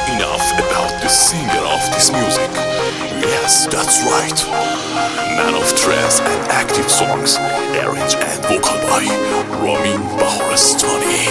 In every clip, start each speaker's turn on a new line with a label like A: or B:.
A: enough about the singer of this music. Yes, that's right. Man of trance and active songs, arranged and vocal by رامین بهارستانی.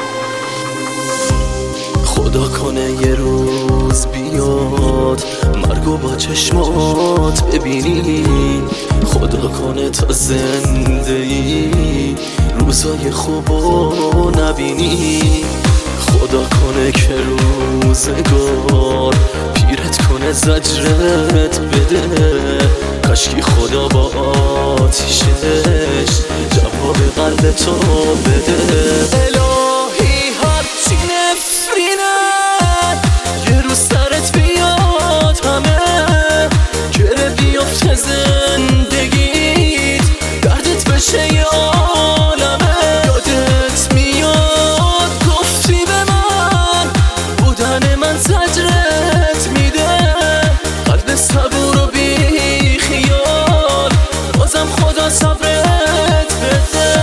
B: خدا کنه یه روز بیاد مرگو با چشمات ببینی، خدا کنه تا زنده ای روزای خوبو نبینی، خدا کنه که روزگار پیرت کنه زجرت بده، کاشکی خدا با آتیشش جواب قلب تو بده. الهی هرچی نفرینه یه روز سرت بیاد همه گره بیفته زندگیت، دردت بشه یه عالمه. یادت میاد گفتی به من بودن من زجرت میده، قلب صبور و بی خیال بازم خدا صبرت بده.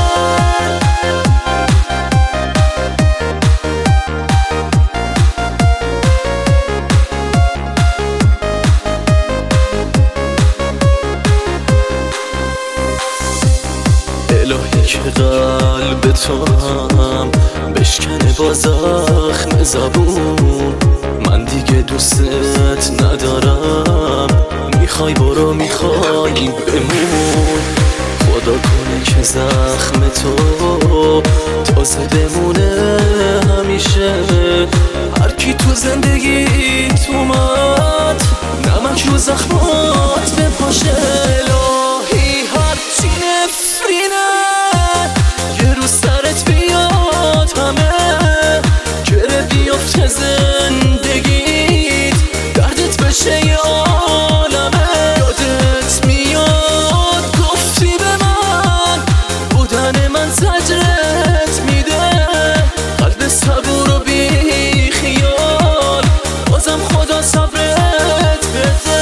B: الهی که قلب تو هم بشکنه با زخم زبون، من دیگه دوستت ندارم، میخوای برو میخوای بمون. خدا کنه که زخم تو تازه بمونه همیشه، هر کی تو زندگیت اومد نمک رو زخمات بپاشه. الهی هرچی نفرینه یه روز سرت بیاد همه گره بیفته زندگیت، دردت بشه یه عالمه. یادت میاد گفتی به من بودن من زجرت میده، قلب صبور و بی خیال بازم خدا صبرت بده.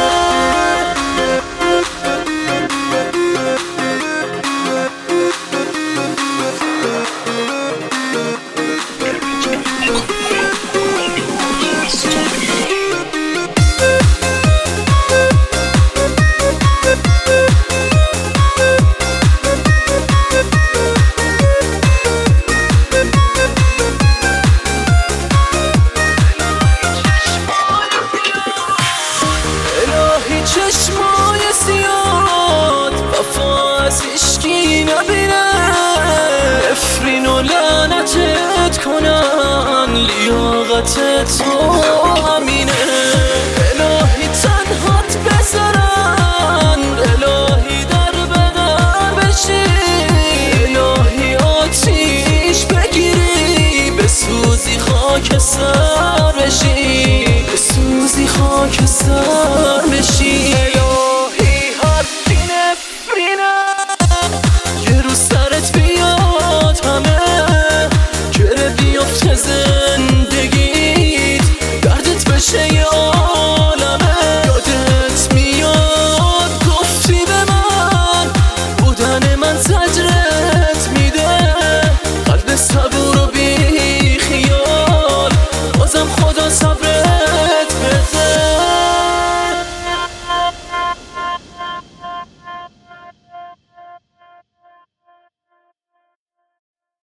B: چشمای زیاد وفا از عشقی نبینه، افرین و لعنتت کنن لیاقت تو همینه. الهی تنهات بذارن، الهی در بدر بشی، الهی آتیش بگیری بسوزی خاک سر بشی، بسوزی خاک سر